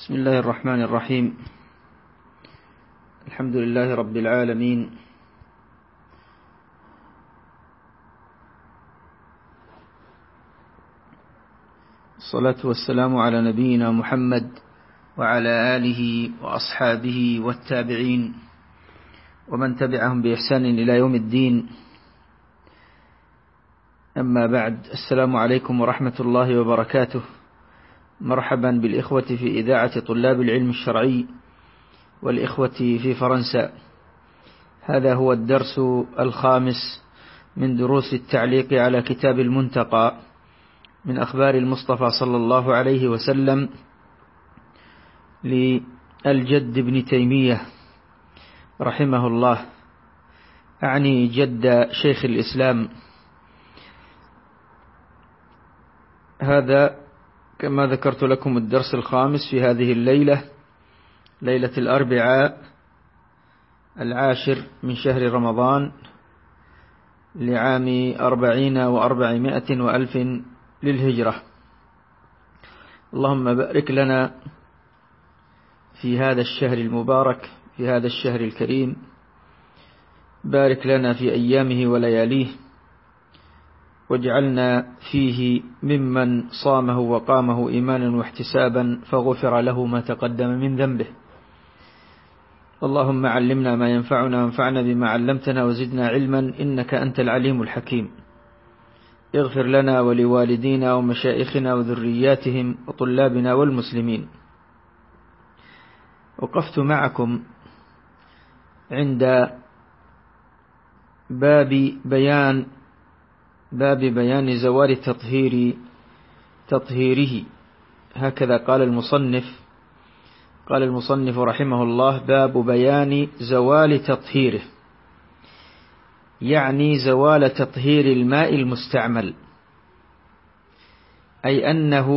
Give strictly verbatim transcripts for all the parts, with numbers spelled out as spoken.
بسم الله الرحمن الرحيم. الحمد لله رب العالمين، الصلاة والسلام على نبينا محمد وعلى آله وأصحابه والتابعين ومن تبعهم بإحسان إلى يوم الدين. أما بعد، السلام عليكم ورحمة الله وبركاته. مرحبا بالإخوة في إذاعة طلاب العلم الشرعي والإخوة في فرنسا. هذا هو الدرس الخامس من دروس التعليق على كتاب المنتقى من أخبار المصطفى صلى الله عليه وسلم للجد ابن تيمية رحمه الله، أعني جد شيخ الإسلام. هذا كما ذكرت لكم الدرس الخامس في هذه الليلة، ليلة الأربعاء العاشر من شهر رمضان لعام أربعين وأربعمائة وألف للهجرة. اللهم بارك لنا في هذا الشهر المبارك، في هذا الشهر الكريم، بارك لنا في أيامه ولياليه، واجعلنا فيه ممن صامه وقامه إيمانا واحتسابا فغفر له ما تقدم من ذنبه. اللهم علمنا ما ينفعنا وانفعنا بما علمتنا وزدنا علما إنك أنت العليم الحكيم. اغفر لنا ولوالدينا ومشائخنا وذرياتهم وطلابنا والمسلمين. وقفت معكم عند باب بيان باب بيان زوال تطهير تطهيره، هكذا قال المصنف قال المصنف رحمه الله: باب بيان زوال تطهيره، يعني زوال تطهير الماء المستعمل، أي أنه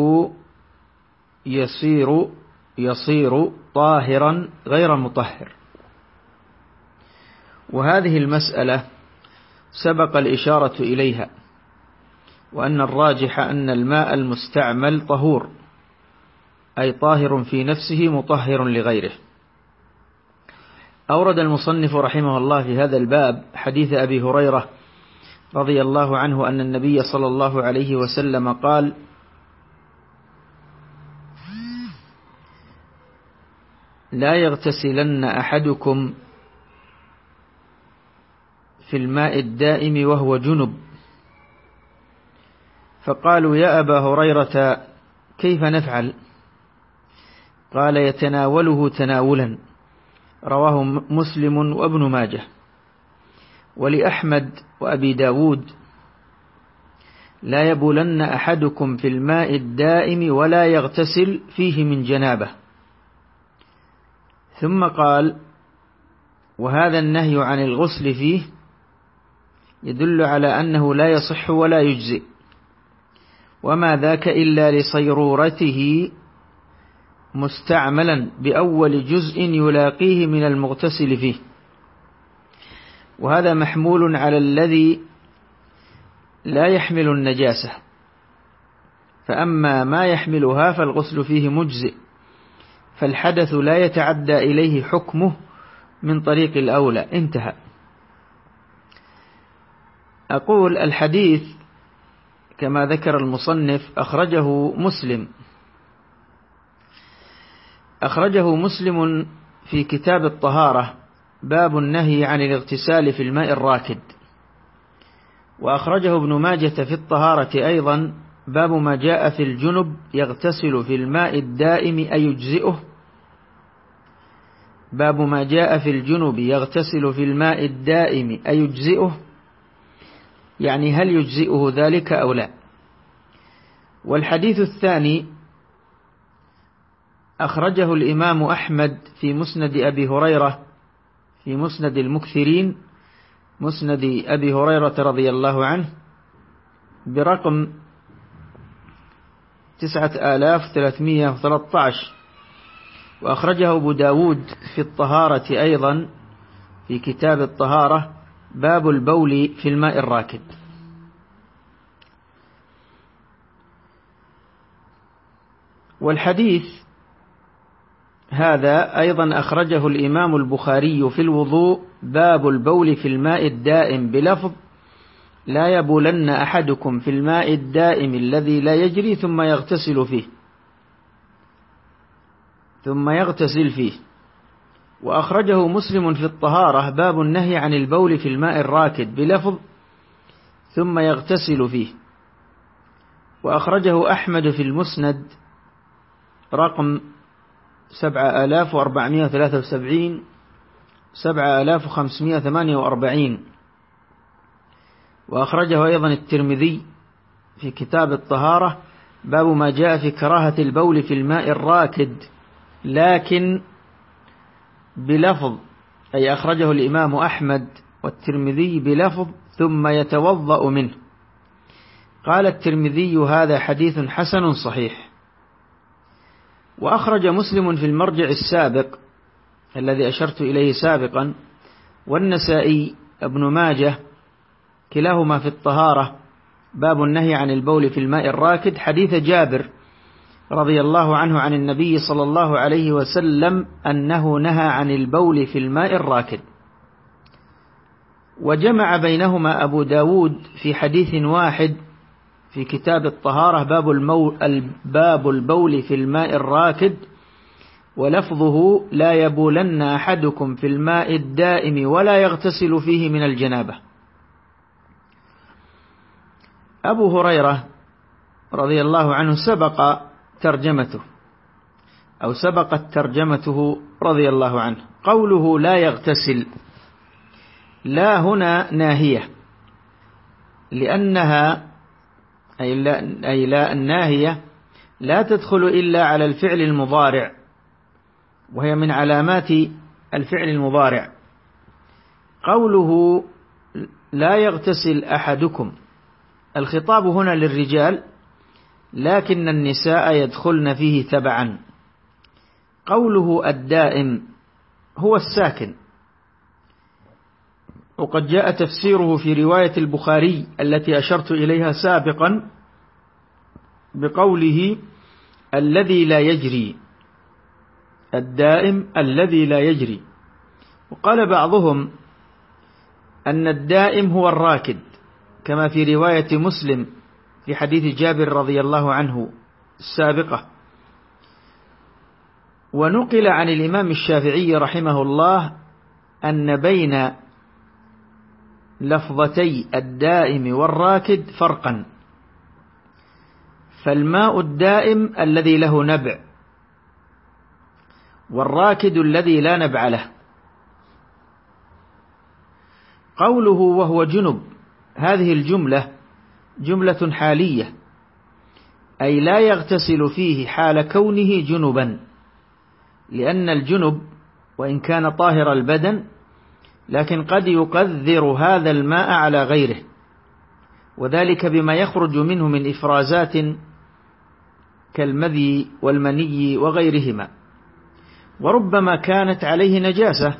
يصير يصير طاهرا غير مطهر. وهذه المسألة سبق الإشارة إليها، وأن الراجح أن الماء المستعمل طهور، أي طاهر في نفسه مطهر لغيره. أورد المصنف رحمه الله في هذا الباب حديث أبي هريرة رضي الله عنه أن النبي صلى الله عليه وسلم قال: لا يغتسلن أحدكم في الماء الدائم وهو جنب. فقالوا: يا أبا هريرة كيف نفعل؟ قال: يتناوله تناولا. رواه مسلم وابن ماجه. ولأحمد وأبي داود: لا يبولن أحدكم في الماء الدائم ولا يغتسل فيه من جنابه. ثم قال: وهذا النهي عن الغسل فيه يدل على أنه لا يصح ولا يجزئ، وما ذاك إلا لصيرورته مستعملا بأول جزء يلاقيه من المغتسل فيه. وهذا محمول على الذي لا يحمل النجاسة، فأما ما يحملها فالغسل فيه مجزئ، فالحدث لا يتعدى إليه حكمه من طريق الأولى. انتهى. أقول الحديث كما ذكر المصنف أخرجه مسلم أخرجه مسلم في كتاب الطهارة، باب النهي عن الاغتسال في الماء الراكد. وأخرجه ابن ماجة في الطهارة أيضا، باب ما جاء في الجنب يغتسل في الماء الدائم أيجزئه. باب ما جاء في الجنب يغتسل في الماء الدائم أيجزئه، يعني هل يجزئه ذلك أو لا. والحديث الثاني أخرجه الإمام أحمد في مسند أبي هريرة، في مسند المكثرين، مسند أبي هريرة رضي الله عنه، برقم تسعة آلاف ثلاثمائة وثلاثة عشر. وأخرجه أبو داود في الطهارة أيضا، في كتاب الطهارة، باب البول في الماء الراكد. والحديث هذا أيضا أخرجه الإمام البخاري في الوضوء باب البول في الماء الدائم بلفظ لا يبولن أحدكم في الماء الدائم الذي لا يجري ثم يغتسل فيه ثم يغتسل فيه. وأخرجه مسلم في الطهارة باب النهي عن البول في الماء الراكد بلفظ ثم يغتسل فيه. وأخرجه أحمد في المسند رقم سبعة آلاف وأربعمائة وثلاثة وسبعين سبعة آلاف وخمسمائة وثمانية وأربعين. وأخرجه أيضا الترمذي في كتاب الطهارة باب ما جاء في كراهة البول في الماء الراكد لكن بلفظ، أي أخرجه الإمام أحمد والترمذي بلفظ ثم يتوضأ منه. قال الترمذي هذا حديث حسن صحيح. وأخرج مسلم في المرجع السابق الذي أشرت إليه سابقا والنسائي ابن ماجه كلاهما في الطهارة باب النهي عن البول في الماء الراكد حديث جابر رضي الله عنه عن النبي صلى الله عليه وسلم أنه نهى عن البول في الماء الراكد. وجمع بينهما أبو داود في حديث واحد في كتاب الطهارة باب, المو... باب البول في الماء الراكد ولفظه لا يبولن أحدكم في الماء الدائم ولا يغتسل فيه من الجنابة. أبو هريرة رضي الله عنه سبق ترجمته أو سبقت ترجمته رضي الله عنه. قوله لا يغتسل لا هنا ناهية لأنها أي لا, أي لا الناهية لا تدخل إلا على الفعل المضارع وهي من علامات الفعل المضارع. قوله لا يغتسل أحدكم الخطاب هنا للرجال لكن النساء يدخلن فيه تبعا. قوله الدائم هو الساكن وقد جاء تفسيره في رواية البخاري التي أشرت إليها سابقا بقوله الذي لا يجري، الدائم الذي لا يجري. وقال بعضهم أن الدائم هو الراكد كما في رواية مسلم في حديث جابر رضي الله عنه السابقة. ونقل عن الإمام الشافعي رحمه الله أن بين لفظتي الدائم والراكد فرقا، فالماء الدائم الذي له نبع والراكد الذي لا نبع له. قوله وهو جنب هذه الجملة جملة حالية أي لا يغتسل فيه حال كونه جنبا، لأن الجنب وإن كان طاهر البدن لكن قد يقذر هذا الماء على غيره وذلك بما يخرج منه من إفرازات كالمذي والمني وغيرهما، وربما كانت عليه نجاسة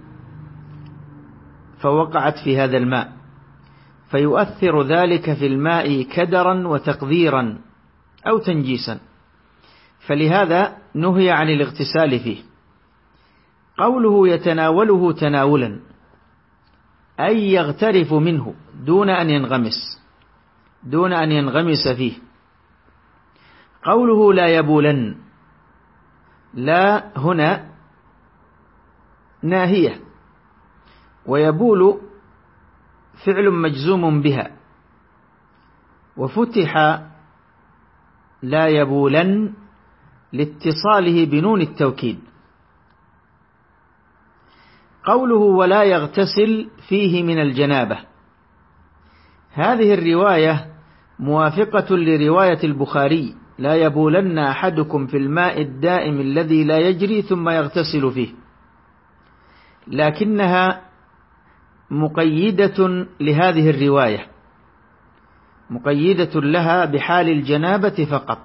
فوقعت في هذا الماء فيؤثر ذلك في الماء كدرا وتقذيرا أو تنجيسا، فلهذا نهي عن الاغتسال فيه. قوله يتناوله تناولا أي يغترف منه دون أن ينغمس دون أن ينغمس فيه. قوله لا يبولن لا هنا ناهية، ويبول فعل مجزوم بها وفتح لا يبولن لاتصاله بنون التوكيد. قوله ولا يغتسل فيه من الجنابة هذه الرواية موافقة لرواية البخاري لا يبولن أحدكم في الماء الدائم الذي لا يجري ثم يغتسل فيه، لكنها مقيدة لهذه الرواية مقيدة لها بحال الجنابة فقط،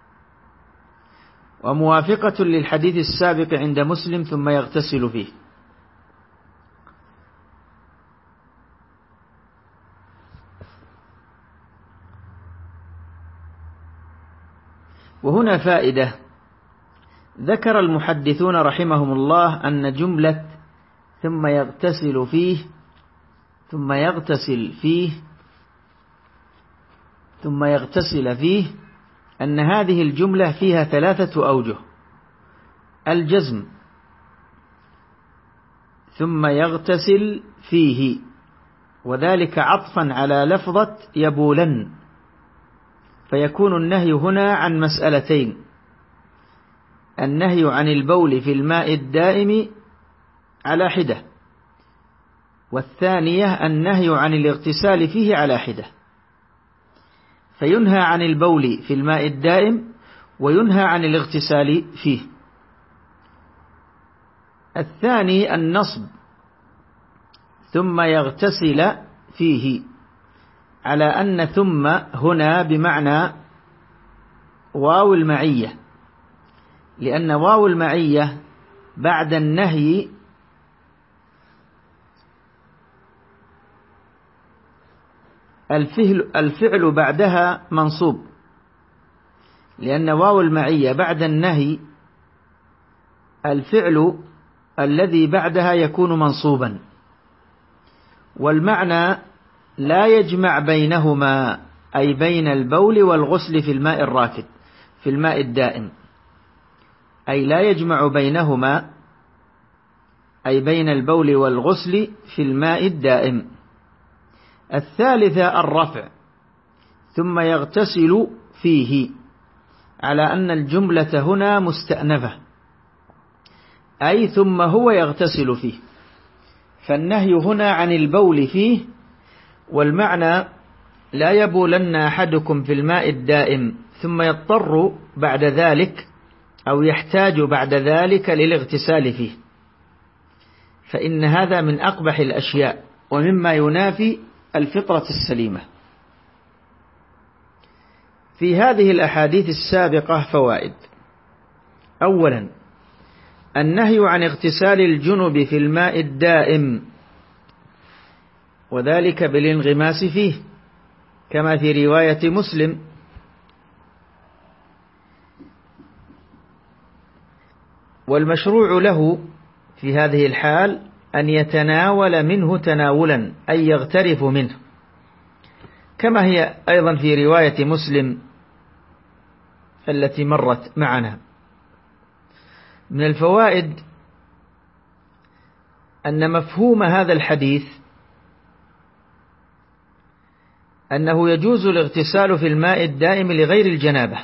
وموافقة للحديث السابق عند مسلم ثم يغتسل فيه. وهنا فائدة ذكر المحدثون رحمهم الله أن جملة ثم يغتسل فيه ثم يغتسل فيه ثم يغتسل فيه أن هذه الجملة فيها ثلاثة أوجه: الجزم، ثم يغتسل فيه، وذلك عطفا على لفظة يبولن، فيكون النهي هنا عن مسألتين: النهي عن البول في الماء الدائم على حدة، والثانية النهي عن الاغتسال فيه على حدة. فينهى عن البول في الماء الدائم وينهى عن الاغتسال فيه. الثاني النصب ثم يغتسل فيه، على أن ثم هنا بمعنى واو المعية، لأن واو المعية بعد النهي الفعل, الفعل بعدها منصوب، لأن واو المعية بعد النهي الفعل الذي بعدها يكون منصوبا، والمعنى لا يجمع بينهما، أي بين البول والغسل في الماء الراكد في الماء الدائم، أي لا يجمع بينهما، أي بين البول والغسل في الماء الدائم. الثالثة الرفع ثم يغتسل فيه، على أن الجملة هنا مستأنفة، أي ثم هو يغتسل فيه، فالنهي هنا عن البول فيه، والمعنى لا يبولن أحدكم في الماء الدائم ثم يضطر بعد ذلك أو يحتاج بعد ذلك للاغتسال فيه، فإن هذا من أقبح الأشياء ومما ينافي الفطرة السليمة. في هذه الأحاديث السابقة فوائد: أولا، النهي عن اغتسال الجنب في الماء الدائم، وذلك بالانغماس فيه، كما في رواية مسلم: والمشروع له في هذه الحال أن يتناول منه تناولا، أي يغترف منه، كما هي أيضا في رواية مسلم التي مرت معنا. من الفوائد أن مفهوم هذا الحديث أنه يجوز الاغتسال في الماء الدائم لغير الجنابة،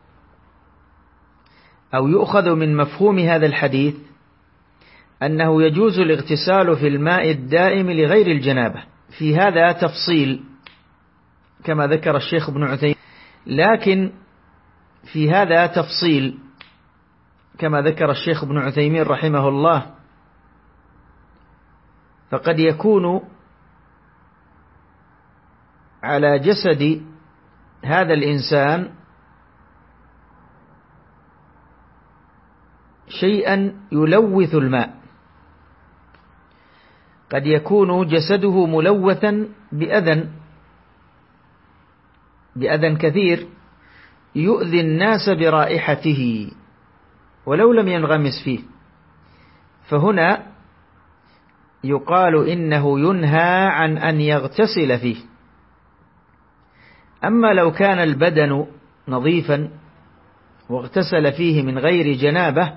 أو يؤخذ من مفهوم هذا الحديث أنه يجوز الاغتسال في الماء الدائم لغير الجنابة. في هذا تفصيل كما ذكر الشيخ ابن عثيمين، لكن في هذا تفصيل كما ذكر الشيخ ابن عثيمين رحمه الله، فقد يكون على جسد هذا الإنسان شيئا يلوث الماء، قد يكون جسده ملوثا بأذى بأذى كثير يؤذي الناس برائحته ولو لم ينغمس فيه، فهنا يقال إنه ينهى عن أن يغتسل فيه. أما لو كان البدن نظيفا واغتسل فيه من غير جنابة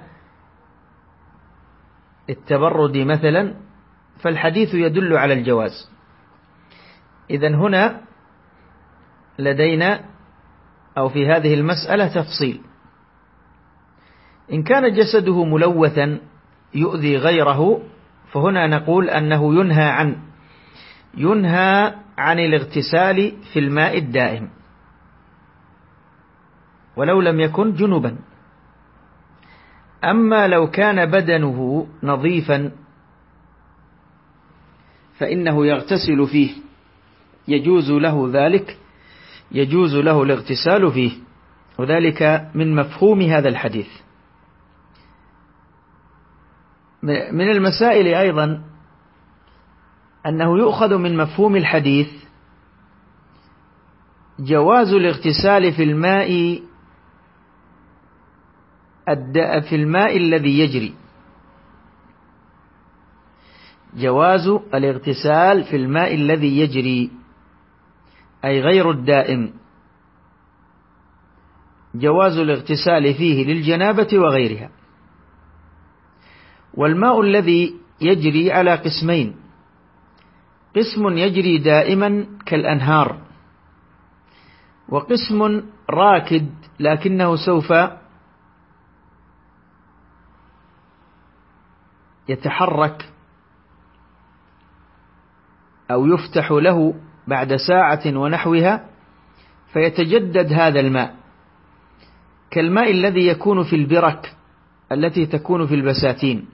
التبرد مثلا، فالحديث يدل على الجواز. إذن هنا لدينا أو في هذه المسألة تفصيل: إن كان جسده ملوثا يؤذي غيره، فهنا نقول أنه ينهى عن ينهى عن الاغتسال في الماء الدائم ولو لم يكن جنبا. أما لو كان بدنه نظيفا فإنه يغتسل فيه، يجوز له ذلك، يجوز له الاغتسال فيه، وذلك من مفهوم هذا الحديث. من المسائل أيضا أنه يؤخذ من مفهوم الحديث جواز الاغتسال في الماء في الماء الذي يجري، جواز الاغتسال في الماء الذي يجري أي غير الدائم، جواز الاغتسال فيه للجنابة وغيرها. والماء الذي يجري على قسمين: قسم يجري دائما كالأنهار، وقسم راكد لكنه سوف يتحرك أو يفتح له بعد ساعة ونحوها فيتجدد هذا الماء، كالماء الذي يكون في البرك التي تكون في البساتين.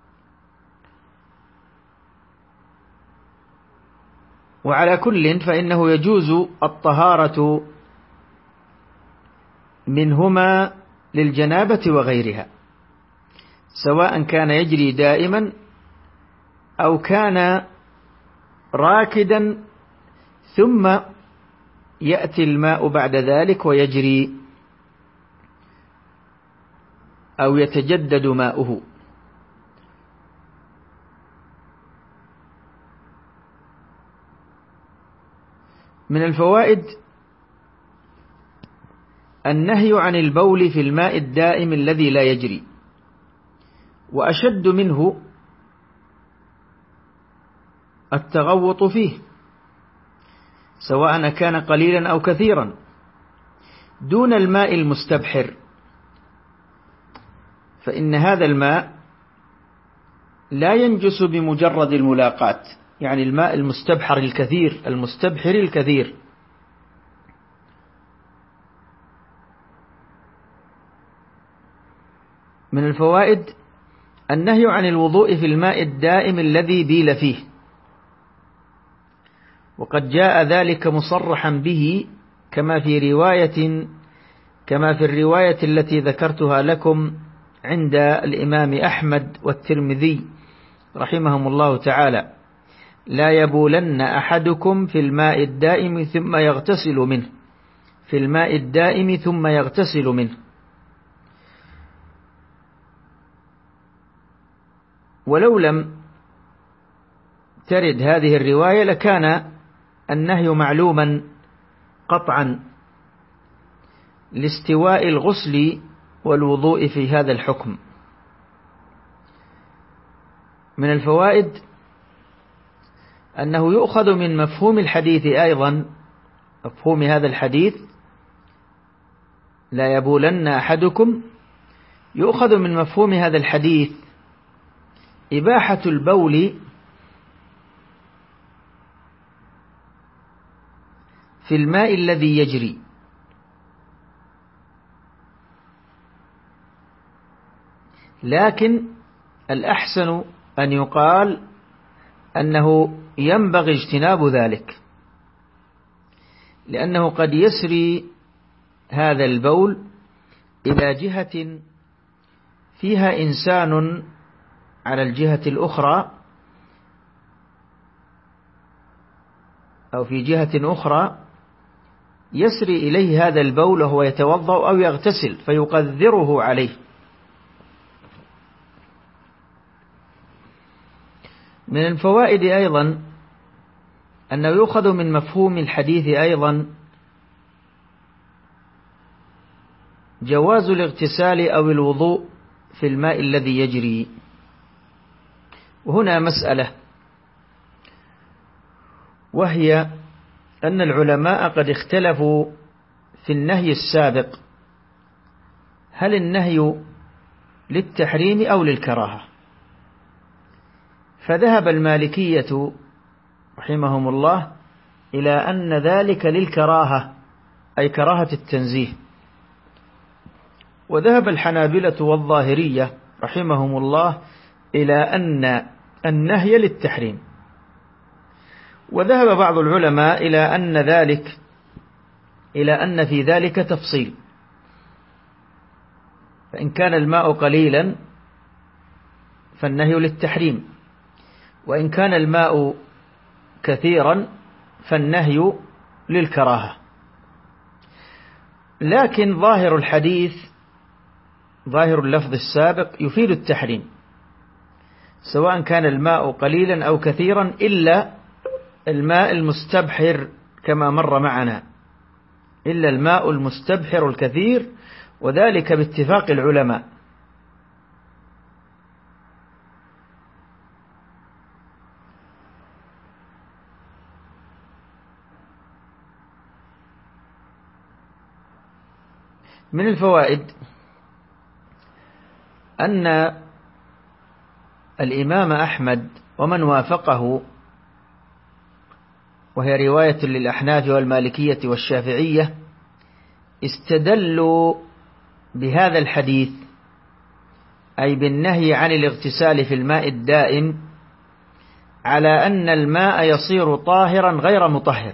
وعلى كل فإنه يجوز الطهارة منهما للجنابة وغيرها، سواء كان يجري دائما أو كان راكدا ثم يأتي الماء بعد ذلك ويجري أو يتجدد ماؤه. من الفوائد النهي عن البول في الماء الدائم الذي لا يجري، وأشد منه التغوط فيه سواء كان قليلا أو كثيرا دون الماء المستبحر، فإن هذا الماء لا ينجس بمجرد الملاقاة، يعني الماء المستبحر الكثير المستبحر الكثير. من الفوائد النهي عن الوضوء في الماء الدائم الذي بيل فيه، وقد جاء ذلك مصرحا به كما في رواية كما في الرواية التي ذكرتها لكم عند الإمام أحمد والترمذي رحمهم الله تعالى: لا يبولن أحدكم في الماء الدائم ثم يغتسل منه في الماء الدائم ثم يغتسل منه. ولو لم ترد هذه الرواية لكان النهي معلوما قطعا لاستواء الغسل والوضوء في هذا الحكم. من الفوائد أنه يؤخذ من مفهوم الحديث أيضا، مفهوم هذا الحديث لا يبولن أحدكم، يؤخذ من مفهوم هذا الحديث إباحة البول في الماء الذي يجري، لكن الأحسن أن يقال أنه ينبغي اجتناب ذلك، لأنه قد يسري هذا البول إلى جهة فيها إنسان على الجهة الأخرى أو في جهة أخرى يسري إليه هذا البول وهو يتوضأ أو يغتسل فيقذره عليه. من الفوائد أيضا أنه يؤخذ من مفهوم الحديث أيضا جواز الاغتسال أو الوضوء في الماء الذي يجري. وهنا مسألة، وهي أن العلماء قد اختلفوا في النهي السابق، هل النهي للتحريم أو للكراهة؟ فذهب المالكية رحمهم الله إلى أن ذلك للكراهة، أي كراهة التنزيه، وذهب الحنابلة والظاهرية رحمهم الله إلى أن النهي للتحريم، وذهب بعض العلماء إلى أن ذلك إلى أن في ذلك تفصيل، فإن كان الماء قليلا فالنهي للتحريم، وإن كان الماء كثيرا فالنهي للكراهة. لكن ظاهر الحديث ظاهر اللفظ السابق يفيد التحريم، سواء كان الماء قليلا أو كثيرا، إلا الماء المستبحر كما مر معنا، إلا الماء المستبحر الكثير، وذلك باتفاق العلماء. من الفوائد أن الإمام أحمد ومن وافقه، وهي رواية للأحناف والمالكية والشافعية، استدلوا بهذا الحديث، أي بالنهي عن الاغتسال في الماء الدائم، على أن الماء يصير طاهرا غير مطهر.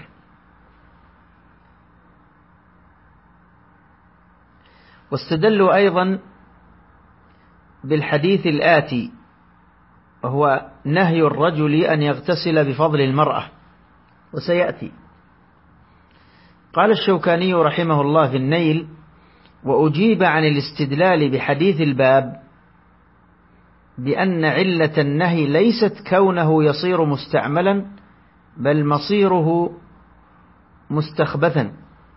واستدلوا أيضا بالحديث الآتي، وهو نهي الرجل أن يغتسل بفضل المرأة، وسيأتي. قال الشوكاني رحمه الله في النيل: وأجيب عن الاستدلال بحديث الباب بأن علة النهي ليست كونه يصير مستعملا، بل مصيره مستخبثا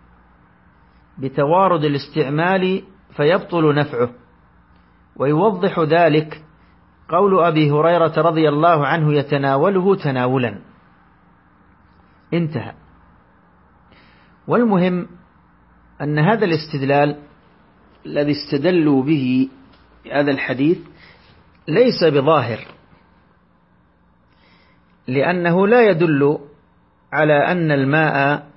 بتوارد الاستعمال فيبطل نفعه. ويوضح ذلك قول أبي هريرة رضي الله عنه: يتناوله تناولا. انتهى. والمهم أن هذا الاستدلال الذي استدلوا به هذا الحديث ليس بظاهر، لأنه لا يدل على أن الماء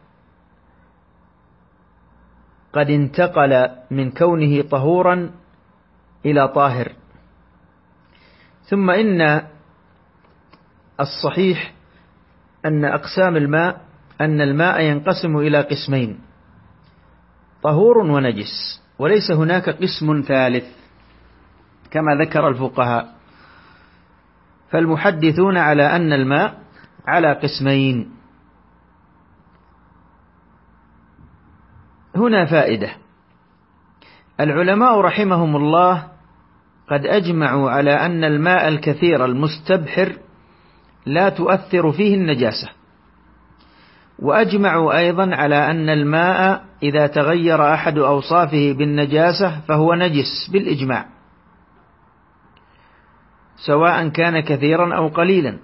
قد انتقل من كونه طهورا إلى طاهر. ثم إن الصحيح أن أقسام الماء أن الماء ينقسم إلى قسمين: طهور ونجس، وليس هناك قسم ثالث كما ذكر الفقهاء. فالمحدثون على أن الماء على قسمين. هنا فائدة: العلماء رحمهم الله قد أجمعوا على أن الماء الكثير المستبحر لا تؤثر فيه النجاسة، وأجمعوا أيضا على أن الماء إذا تغير أحد أوصافه بالنجاسة فهو نجس بالإجماع، سواء كان كثيرا أو قليلا.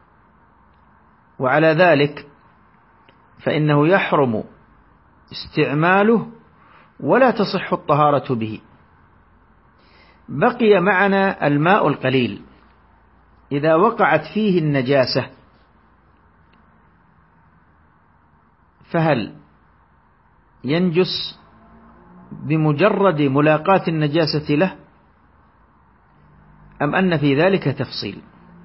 وعلى ذلك فإنه يحرم استعماله ولا تصح الطهارة به. بقي معنا الماء القليل، إذا وقعت فيه النجاسة فهل ينجس بمجرد ملاقاة النجاسة له، أم أن في ذلك تفصيل؟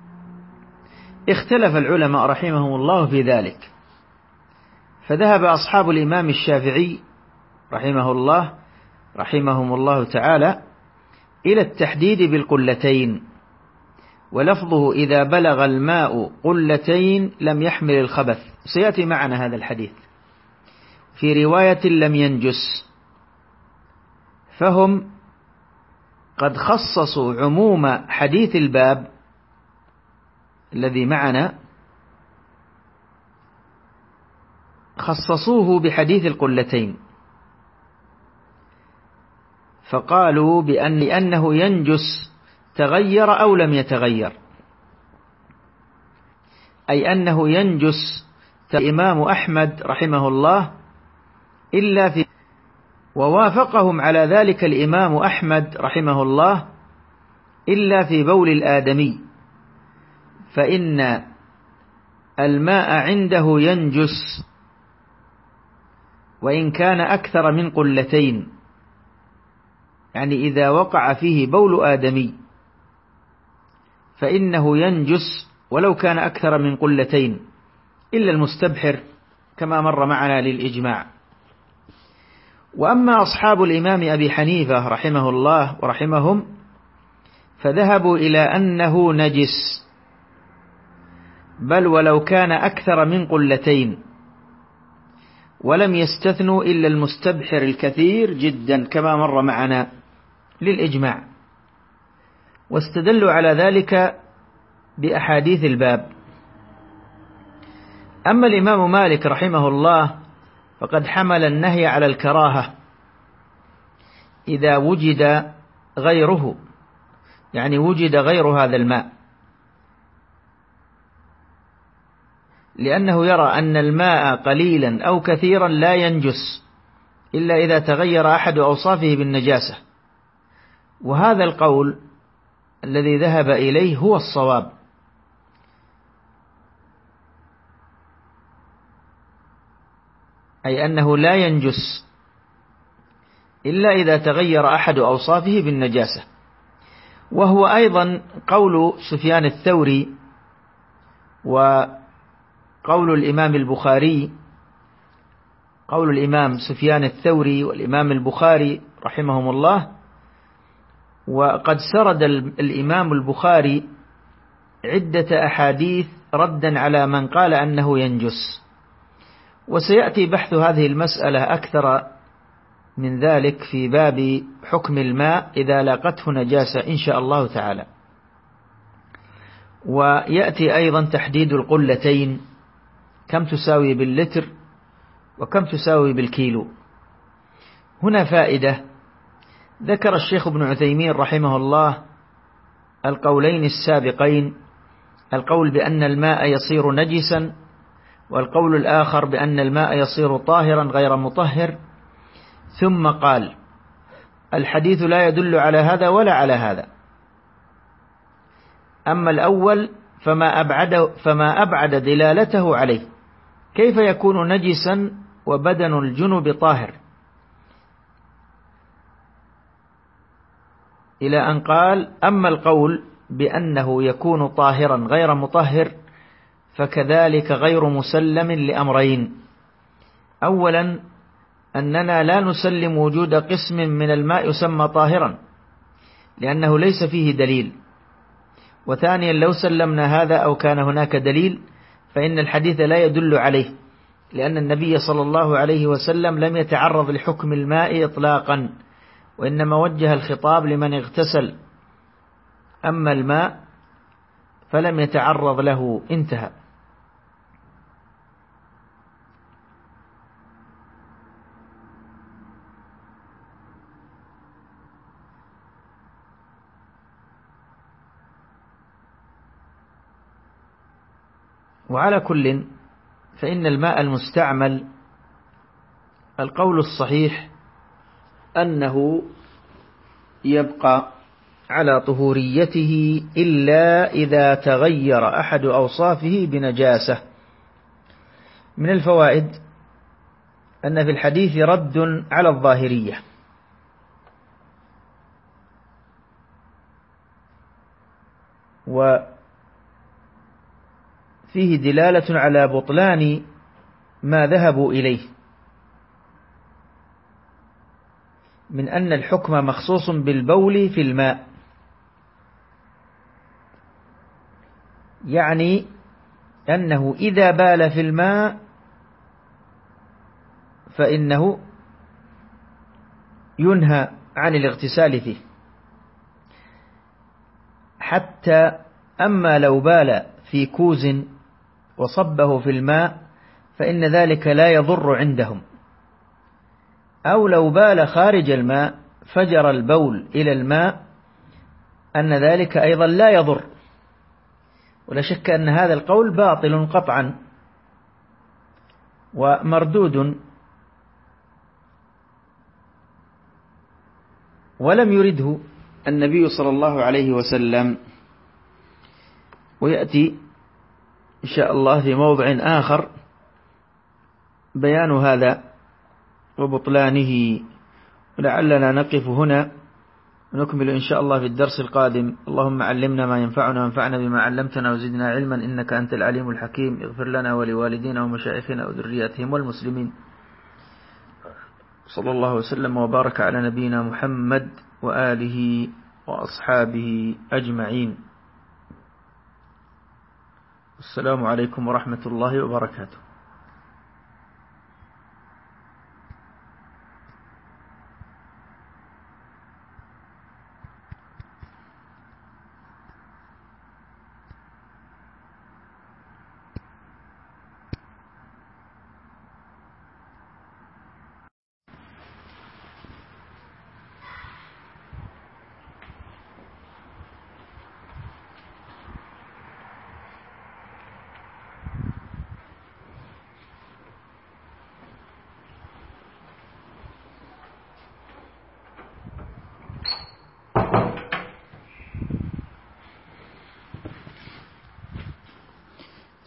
اختلف العلماء رحمهم الله في ذلك، فذهب أصحاب الإمام الشافعي رحمه الله رحمهم الله تعالى إلى التحديد بالقلتين، ولفظه: إذا بلغ الماء قلتين لم يحمل الخبث. سيأتي معنا هذا الحديث في رواية لم ينجس. فهم قد خصصوا عموم حديث الباب الذي معنا، خصصوه بحديث القلتين، فقالوا بأن لأنه ينجس تغير أو لم يتغير، أي أنه ينجس. الإمام أحمد رحمه الله إلا في ووافقهم على ذلك الإمام أحمد رحمه الله إلا في بول الآدمي، فإن الماء عنده ينجس وإن كان أكثر من قلتين، يعني إذا وقع فيه بول آدمي فإنه ينجس ولو كان أكثر من قلتين، إلا المستبحر كما مر معنا للإجماع. وأما أصحاب الإمام أبي حنيفة رحمه الله ورحمهم فذهبوا إلى أنه نجس، بل ولو كان أكثر من قلتين، ولم يستثنوا إلا المستبحر الكثير جدا كما مر معنا للإجماع، واستدلوا على ذلك بأحاديث الباب. أما الإمام مالك رحمه الله فقد حمل النهي على الكراهة إذا وجد غيره، يعني وجد غير هذا الماء، لأنه يرى أن الماء قليلا أو كثيرا لا ينجس إلا إذا تغير أحد أوصافه بالنجاسة، وهذا القول الذي ذهب إليه هو الصواب، أي أنه لا ينجس إلا إذا تغير أحد أوصافه بالنجاسة. وهو أيضا قول سفيان الثوري وقول الإمام البخاري، قول الإمام سفيان الثوري والإمام البخاري رحمهم الله. وقد سرد الإمام البخاري عدة أحاديث ردا على من قال أنه ينجس، وسيأتي بحث هذه المسألة أكثر من ذلك في باب حكم الماء إذا لاقته نجاسة إن شاء الله تعالى. ويأتي أيضا تحديد القلتين، كم تساوي باللتر وكم تساوي بالكيلو. هنا فائدة، ذكر الشيخ ابن عثيمين رحمه الله القولين السابقين، القول بأن الماء يصير نجسا، والقول الآخر بأن الماء يصير طاهرا غير مطهر، ثم قال الحديث لا يدل على هذا ولا على هذا. أما الأول فما أبعد, فما أبعد دلالته عليه، كيف يكون نجسا وبدن الجنب طاهر، إلى أن قال أما القول بأنه يكون طاهرا غير مطهر فكذلك غير مسلم لأمرين: أولا أننا لا نسلم وجود قسم من الماء يسمى طاهرا لأنه ليس فيه دليل، وثانيا لو سلمنا هذا أو كان هناك دليل فإن الحديث لا يدل عليه، لأن النبي صلى الله عليه وسلم لم يتعرض لحكم الماء إطلاقا، وإنما وجه الخطاب لمن اغتسل، أما الماء فلم يتعرض له. انتهى. وعلى كل فإن الماء المستعمل القول الصحيح أنه يبقى على طهوريته إلا إذا تغير أحد أوصافه بنجاسة. من الفوائد أن في الحديث رد على الظاهرية، وفيه دلالة على بطلان ما ذهبوا إليه من أن الحكم مخصوص بالبول في الماء، يعني أنه إذا بال في الماء فإنه ينهى عن الاغتسال فيه، حتى أما لو بال في كوز وصبه في الماء فإن ذلك لا يضر عندهم، أو لو بال خارج الماء فجر البول إلى الماء أن ذلك أيضا لا يضر. ولا شك أن هذا القول باطل قطعا ومردود، ولم يرده النبي صلى الله عليه وسلم. ويأتي إن شاء الله في موضع آخر بيان هذا وبطلانه، ولعلنا نقف هنا ونكمل إن شاء الله في الدرس القادم. اللهم علمنا ما ينفعنا وانفعنا بما علمتنا وزدنا علما إنك أنت العليم الحكيم. اغفر لنا ولوالدينا ومشايخنا وذرياتهم والمسلمين. صلى الله وسلم وبارك على نبينا محمد وآله وأصحابه أجمعين. السلام عليكم ورحمة الله وبركاته.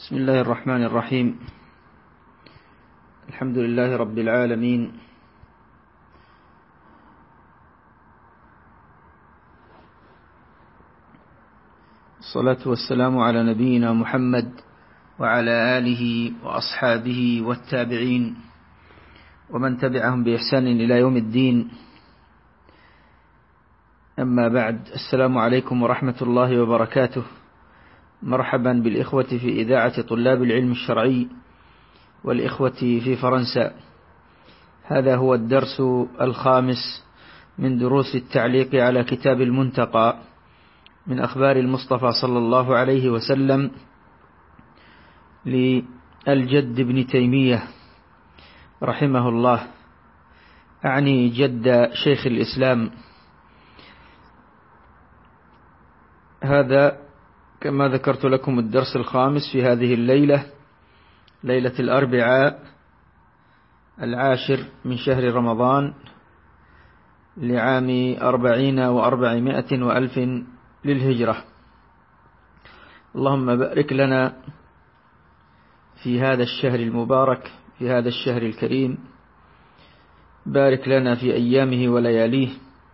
بسم الله الرحمن الرحيم. الحمد لله رب العالمين، الصلاة والسلام على نبينا محمد وعلى آله وأصحابه والتابعين ومن تبعهم بإحسان إلى يوم الدين. أما بعد، السلام عليكم ورحمة الله وبركاته. مرحبا بالإخوة في إذاعة طلاب العلم الشرعي والإخوة في فرنسا. هذا هو الدرس الخامس من دروس التعليق على كتاب المنتقى من أخبار المصطفى صلى الله عليه وسلم للجد ابن تيمية رحمه الله، أعني جد شيخ الإسلام. هذا كما ذكرت لكم الدرس الخامس في هذه الليلة، ليلة الأربعاء العاشر من شهر رمضان لعام أربعين وأربعمائة وألف للهجرة. اللهم بارك لنا في هذا الشهر المبارك، في هذا الشهر الكريم، بارك لنا في أيامه ولياليه،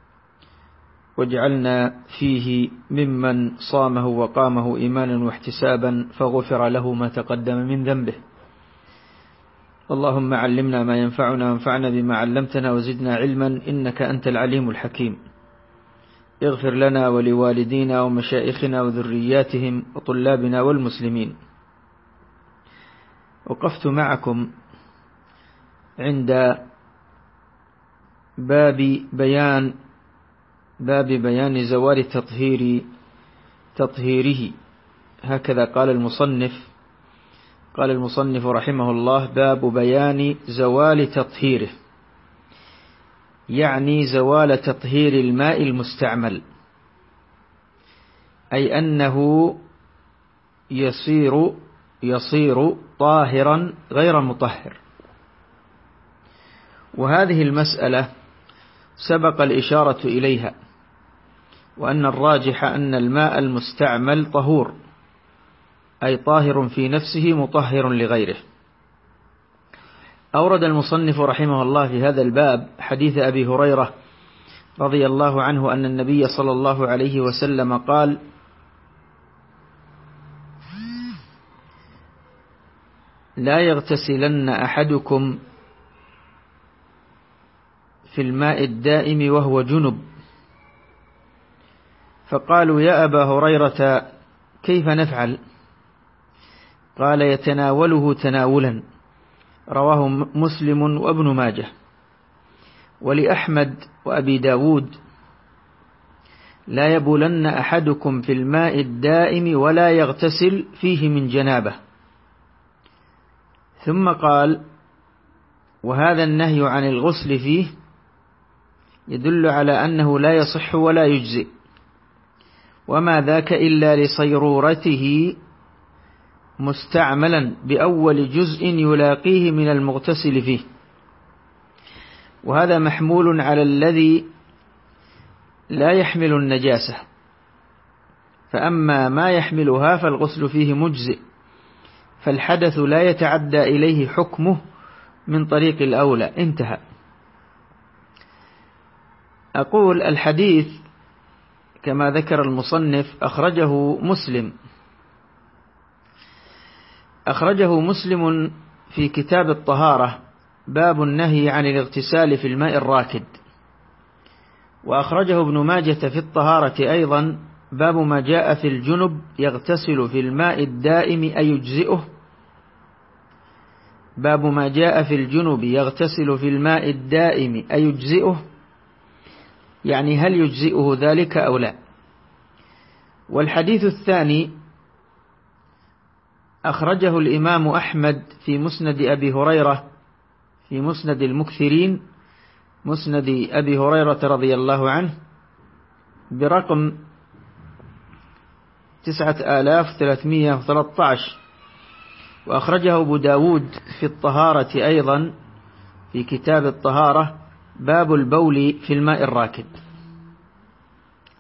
واجعلنا فيه ممن صامه وقامه إيمانا واحتسابا فغفر له ما تقدم من ذنبه. اللهم علمنا ما ينفعنا وانفعنا بما علمتنا وزدنا علما إنك أنت العليم الحكيم. اغفر لنا ولوالدينا ومشائخنا وذرياتهم وطلابنا والمسلمين. وقفت معكم عند باب بيان باب بيان زوال تطهير تطهيره. هكذا قال المصنف قال المصنف رحمه الله: باب بيان زوال تطهيره، يعني زوال تطهير الماء المستعمل، أي أنه يصير يصير طاهرا غير مطهر. وهذه المسألة سبق الإشارة إليها، وأن الراجح أن الماء المستعمل طهور، أي طاهر في نفسه مطهر لغيره. أورد المصنف رحمه الله في هذا الباب حديث أبي هريرة رضي الله عنه أن النبي صلى الله عليه وسلم قال: لا يغتسلن أحدكم في الماء الدائم وهو جنب. فقالوا: يا أبا هريرة كيف نفعل؟ قال: يتناوله تناولا. رواه مسلم وابن ماجه. ولأحمد وأبي داود: لا يبولن أحدكم في الماء الدائم ولا يغتسل فيه من جنابه. ثم قال: وهذا النهي عن الغسل فيه يدل على أنه لا يصح ولا يجزئ، وما ذاك إلا لصيرورته مستعملا بأول جزء يلاقيه من المغتسل فيه. وهذا محمول على الذي لا يحمل النجاسة، فأما ما يحملها فالغسل فيه مجزئ، فالحدث لا يتعدى إليه حكمه من طريق الأولى. انتهى. أقول الحديث كما ذكر المصنف أخرجه مسلم أخرجه مسلم في كتاب الطهارة، باب النهي عن الاغتسال في الماء الراكد. وأخرجه ابن ماجة في الطهارة أيضا، باب ما جاء في الجنب يغتسل في الماء الدائم أيجزئه. باب ما جاء في الجنب يغتسل في الماء الدائم أيجزئه، يعني هل يجزئه ذلك أو لا. والحديث الثاني أخرجه الإمام أحمد في مسند أبي هريرة، في مسند المكثرين، مسند أبي هريرة رضي الله عنه، برقم تسعة آلاف ثلاثمائة وثلاثة عشر. وأخرجه أبو داود في الطهارة أيضا، في كتاب الطهارة، باب البول في الماء الراكد.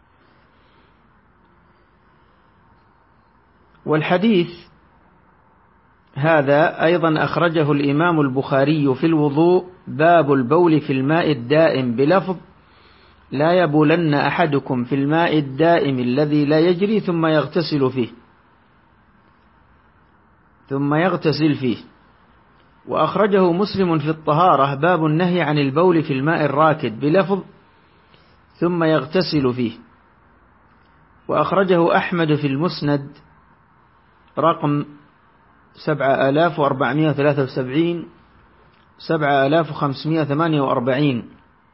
والحديث هذا أيضا أخرجه الإمام البخاري في الوضوء باب البول في الماء الدائم بلفظ لا يبولن أحدكم في الماء الدائم الذي لا يجري ثم يغتسل فيه ثم يغتسل فيه. وأخرجه مسلم في الطهارة باب النهي عن البول في الماء الراكد بلفظ ثم يغتسل فيه. وأخرجه أحمد في المسند رقم سبعة آلاف وأربعمائة وثلاثة وسبعين سبعة آلاف وخمسمائة وثمانية وأربعين.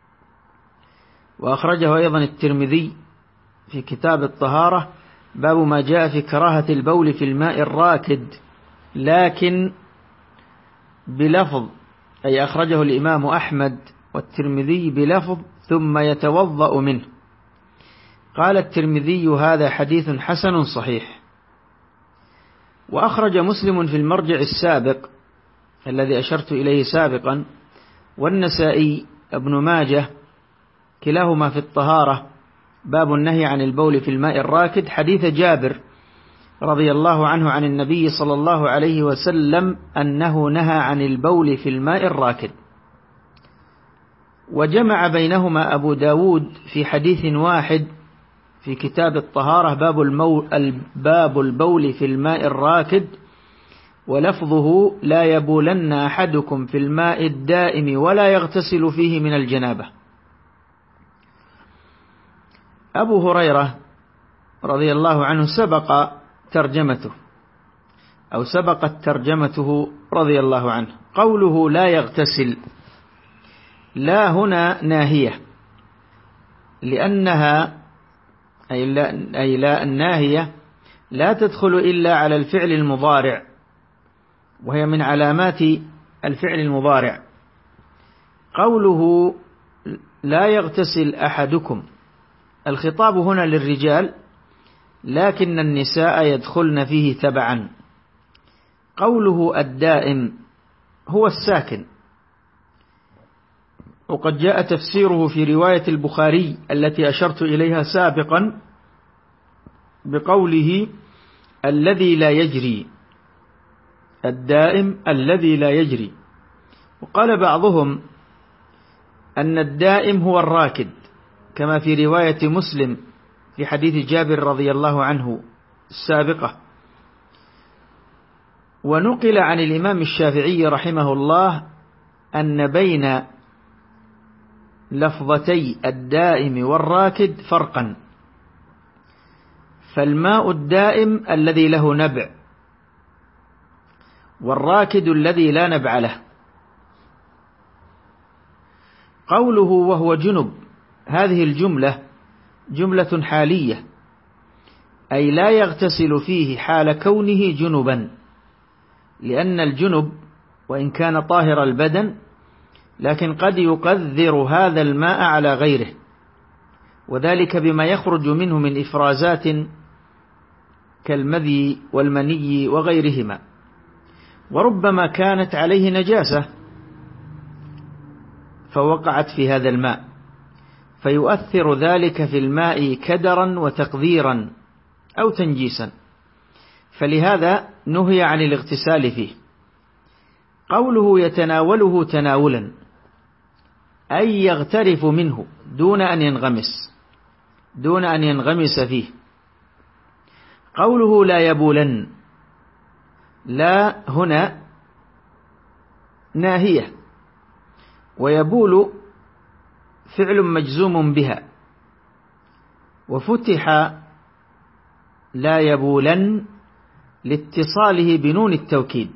وأخرجه أيضا الترمذي في كتاب الطهارة باب ما جاء في كراهة البول في الماء الراكد لكن بلفظ، أي أخرجه الإمام أحمد والترمذي بلفظ ثم يتوضأ منه. قال الترمذي هذا حديث حسن صحيح. وأخرج مسلم في المرجع السابق الذي أشرت إليه سابقا والنسائي ابن ماجه كلاهما في الطهارة باب النهي عن البول في الماء الراكد حديث جابر رضي الله عنه عن النبي صلى الله عليه وسلم أنه نهى عن البول في الماء الراكد. وجمع بينهما أبو داود في حديث واحد في كتاب الطهارة باب, المو... باب البول في الماء الراكد ولفظه لا يبولن أحدكم في الماء الدائم ولا يغتسل فيه من الجنابة. أبو هريرة رضي الله عنه سبق ترجمته أو سبقت ترجمته رضي الله عنه. قوله لا يغتسل لا هنا ناهية لأنها أي لا, أي لا الناهية لا تدخل إلا على الفعل المضارع وهي من علامات الفعل المضارع. قوله لا يغتسل أحدكم الخطاب هنا للرجال لكن النساء يدخلن فيه تبعا. قوله الدائم هو الساكن وقد جاء تفسيره في رواية البخاري التي أشرت إليها سابقا بقوله الذي لا يجري، الدائم الذي لا يجري. وقال بعضهم أن الدائم هو الراكد كما في رواية مسلم في حديث جابر رضي الله عنه السابقة. ونقل عن الإمام الشافعي رحمه الله أن بين لفظتي الدائم والراكد فرقا، فالماء الدائم الذي له نبع والراكد الذي لا نبع له. قوله وهو جنب هذه الجملة جملة حالية أي لا يغتسل فيه حال كونه جنبا، لأن الجنب وإن كان طاهر البدن لكن قد يقذر هذا الماء على غيره وذلك بما يخرج منه من إفرازات كالمذي والمني وغيرهما، وربما كانت عليه نجاسة فوقعت في هذا الماء فيؤثر ذلك في الماء كدرا وتقذيرا أو تنجيسا، فلهذا نهي عن الاغتسال فيه. قوله يتناوله تناولا أي يغترف منه دون أن ينغمس دون أن ينغمس فيه. قوله لا يبولن لا هنا ناهية، ويبول فعل مجزوم بها وفتح لا يبولن لاتصاله بنون التوكيد.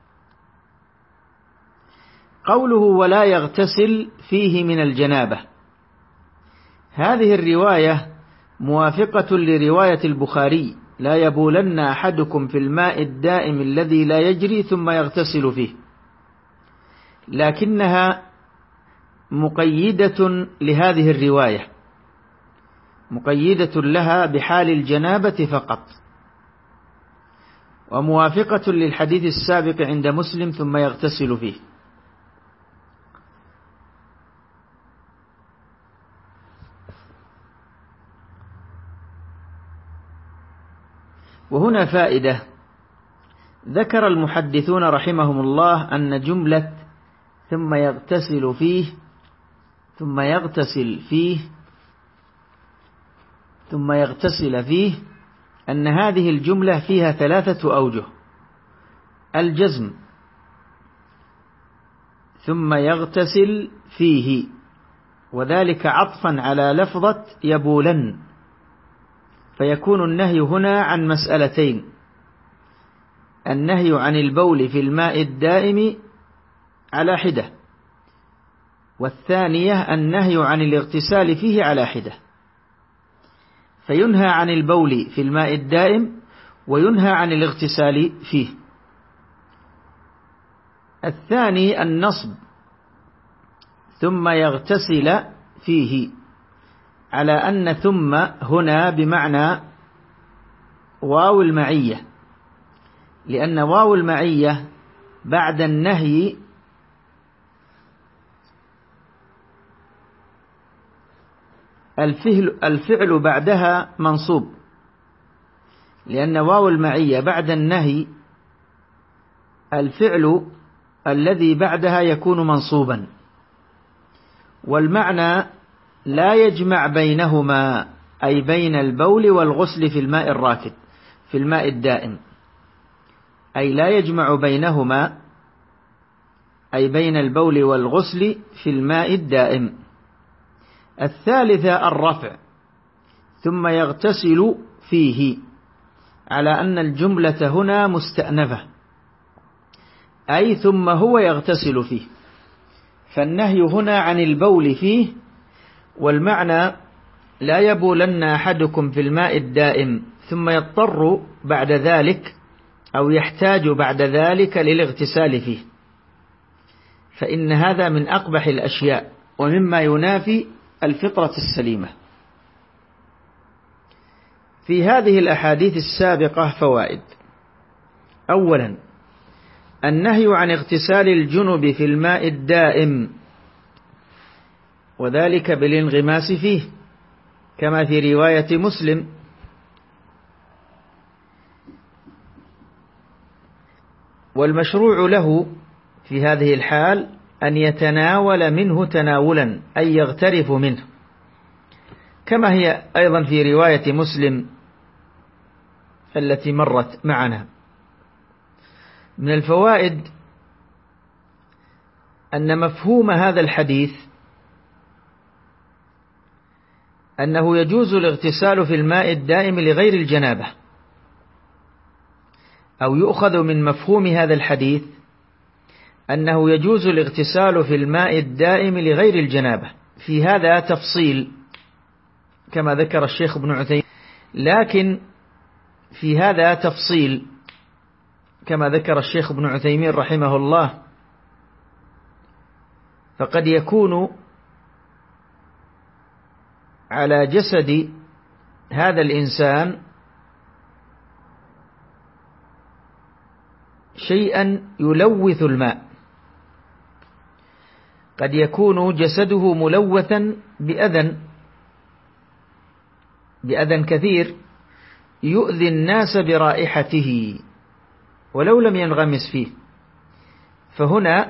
قوله ولا يغتسل فيه من الجنابة هذه الرواية موافقة لرواية البخاري لا يبولن أحدكم في الماء الدائم الذي لا يجري ثم يغتسل فيه، لكنها مقيدة لهذه الرواية مقيدة لها بحال الجنابة فقط، وموافقة للحديث السابق عند مسلم ثم يغتسل فيه. وهنا فائدة ذكر المحدثون رحمهم الله أن جملة ثم يغتسل فيه ثم يغتسل فيه ثم يغتسل فيه أن هذه الجملة فيها ثلاثة أوجه: الجزم، ثم يغتسل فيه، وذلك عطفا على لفظة يبولن، فيكون النهي هنا عن مسألتين: النهي عن البول في الماء الدائم على حدة، والثانية النهي عن الاغتسال فيه على حدة. فينهى عن البول في الماء الدائم وينهى عن الاغتسال فيه. الثاني النصب، ثم يغتسل فيه، على أن ثم هنا بمعنى واو المعية، لأن واو المعية بعد النهي الفعل, الفعل بعدها منصوب، لأن واو المعية بعد النهي الفعل الذي بعدها يكون منصوبا، والمعنى لا يجمع بينهما، أي بين البول والغسل في الماء الراكد في الماء الدائم، أي لا يجمع بينهما، أي بين البول والغسل في الماء الدائم. الثالثة الرفع، ثم يغتسل فيه، على أن الجملة هنا مستأنفة، أي ثم هو يغتسل فيه، فالنهي هنا عن البول فيه، والمعنى لا يبولن أحدكم في الماء الدائم ثم يضطر بعد ذلك أو يحتاج بعد ذلك للاغتسال فيه، فإن هذا من أقبح الأشياء ومما ينافي الفطرة السليمة. في هذه الأحاديث السابقة فوائد: أولا، النهي عن اغتسال الجنب في الماء الدائم، وذلك بالانغماس فيه، كما في رواية مسلم: والمشروع له في هذه الحال أن يتناول منه تناولا، أي يغترف منه، كما هي أيضا في رواية مسلم التي مرت معنا. من الفوائد أن مفهوم هذا الحديث أنه يجوز الاغتسال في الماء الدائم لغير الجنابة، أو يؤخذ من مفهوم هذا الحديث أنه يجوز الاغتسال في الماء الدائم لغير الجنابة. في هذا تفصيل كما ذكر الشيخ ابن عثيمين، لكن في هذا تفصيل كما ذكر الشيخ ابن عثيمين رحمه الله، فقد يكون على جسد هذا الإنسان شيئا يلوث الماء، قد يكون جسده ملوثا بأذى بأذى كثير يؤذي الناس برائحته ولو لم ينغمس فيه، فهنا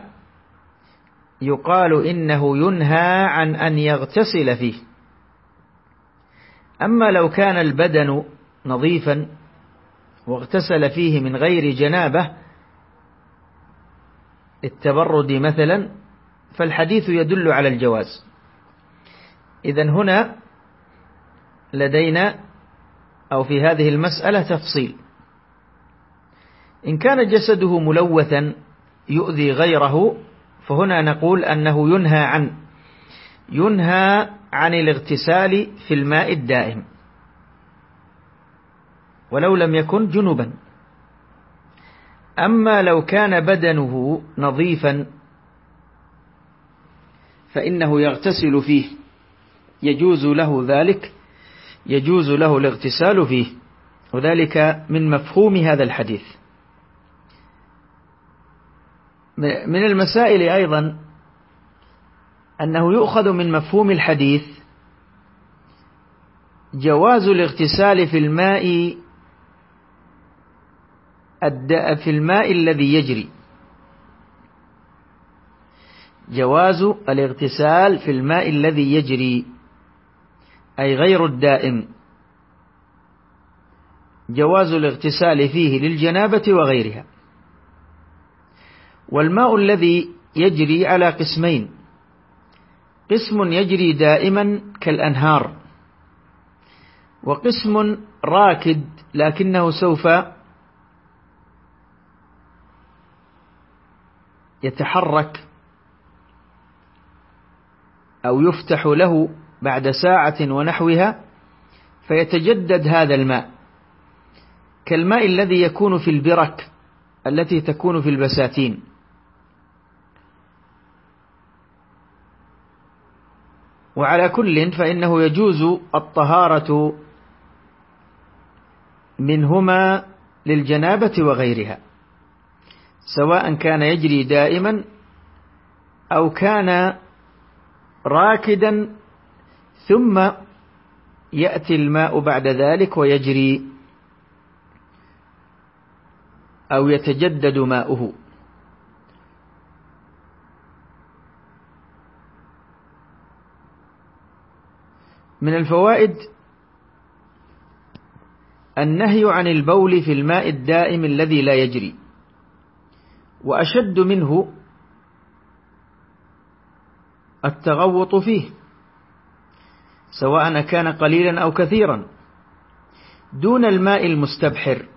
يقال إنه ينهى عن أن يغتسل فيه. أما لو كان البدن نظيفا واغتسل فيه من غير جنابة التبرد مثلا، فالحديث يدل على الجواز. إذن هنا لدينا أو في هذه المسألة تفصيل: إن كان جسده ملوثا يؤذي غيره، فهنا نقول أنه ينهى عن ينهى عن الاغتسال في الماء الدائم ولو لم يكن جنبا. أما لو كان بدنه نظيفا فإنه يغتسل فيه، يجوز له ذلك، يجوز له الاغتسال فيه، وذلك من مفهوم هذا الحديث. من المسائل أيضا أنه يؤخذ من مفهوم الحديث جواز الاغتسال في الماء في الماء الذي يجري، جواز الاغتسال في الماء الذي يجري أي غير الدائم، جواز الاغتسال فيه للجنابة وغيرها. والماء الذي يجري على قسمين: قسم يجري دائما كالأنهار، وقسم راكد لكنه سوف يتحرك أو يفتح له بعد ساعة ونحوها فيتجدد هذا الماء، كالماء الذي يكون في البرك التي تكون في البساتين. وعلى كل فإنه يجوز الطهارة منهما للجنابة وغيرها، سواء كان يجري دائما أو كان راكدا ثم يأتي الماء بعد ذلك ويجري أو يتجدد ماؤه. من الفوائد النهي عن البول في الماء الدائم الذي لا يجري، وأشد منه التغوط فيه سواء كان قليلا أو كثيرا دون الماء المستبحر،